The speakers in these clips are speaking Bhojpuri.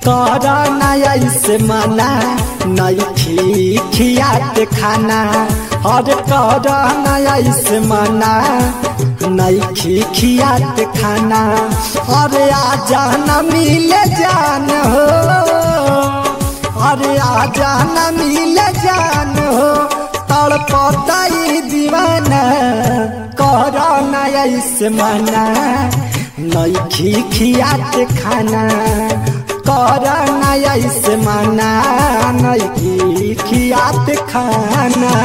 कर नया से मना नहीं खियात खाना और कर नया से मना नहीं खियात खाना और आजा न मिले जान हो अरे आजा न मिले जान हो तड़पताई दीवाना कर नया से मना नहीं खियात खाना कर नया से मना नहीं खियात खाना।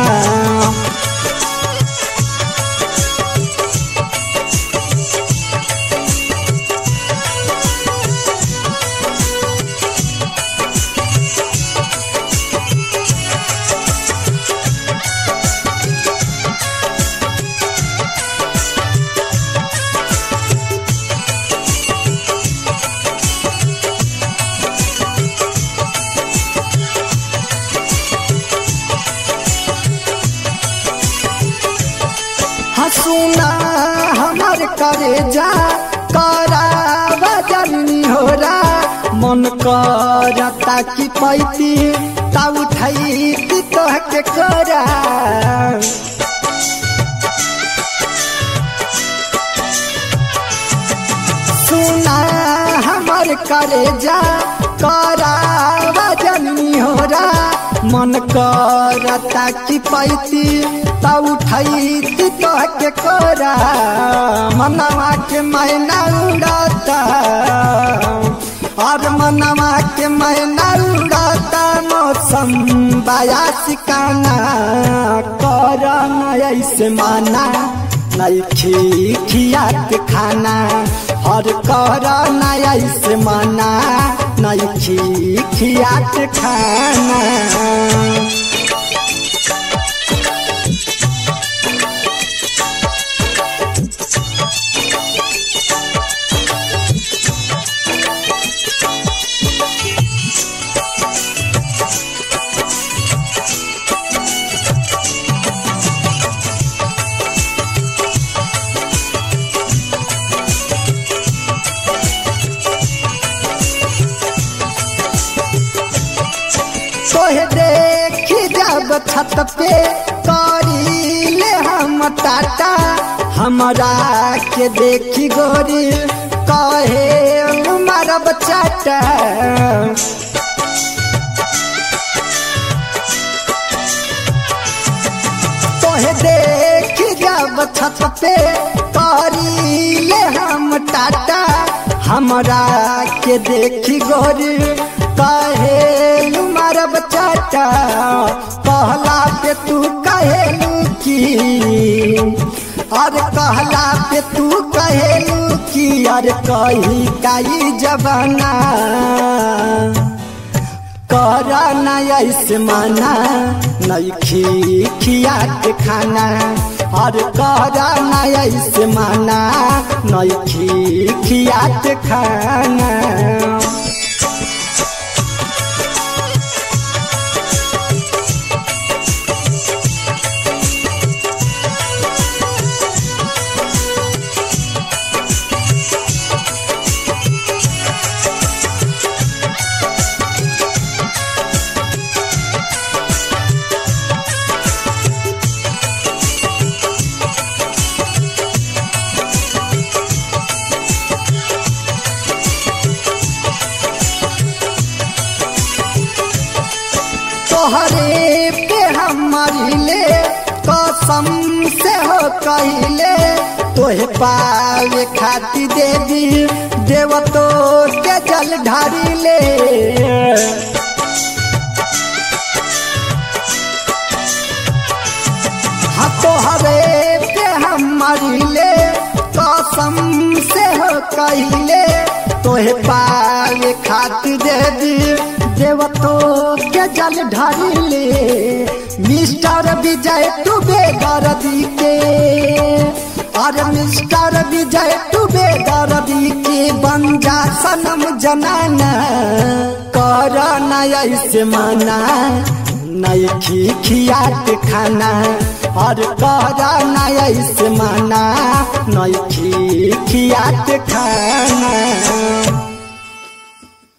सुना हमार करे जा करा बजनी हो रहा मन करता कि पैती ता उठाई तो के करा सुना हमार करे जा करा बजनी हो रहा मन करता कि पैती ता उठाई तो के कोरा मनवा के मैना उड़ाता और मनवा के मैना उड़ाता मौसम बाया सिकाना कर नया से माना नहीं खियात खाना और कर नया से माना नहीं खियात खाना। तोहे देखी जब छत पे करी ले हम टाटा हमरा के देखी गोरी कहे मारब चाटा तोहे देखी जब छत पे करी ले हम टाटा हमरा के देखी गोरी कहे मारब चाटा कहला पे तू कहेलू की और कहला पे तू कहेलू की और कही काई जबाना कर नया से माना नहीं खियात खाना और कर नया से माना नहीं खियात खाना। तोहरे पे हमारी ले कसम से हो कहिले तोहे पावे खाती देवी देव तो के जल ढारी ले हाँ तोहरे पे हमारी ले कसम से हो कहिले तोहे पावे खाती देवी देव तो के जल ढारिले मिस्टर विजय तू बेदर्दी के और मिस्टर विजय तू बेदर्दी के बन जा सनम जनाना कर नया से माना नहीं खियात खाना और कर नया से माना नहीं खियात खाना।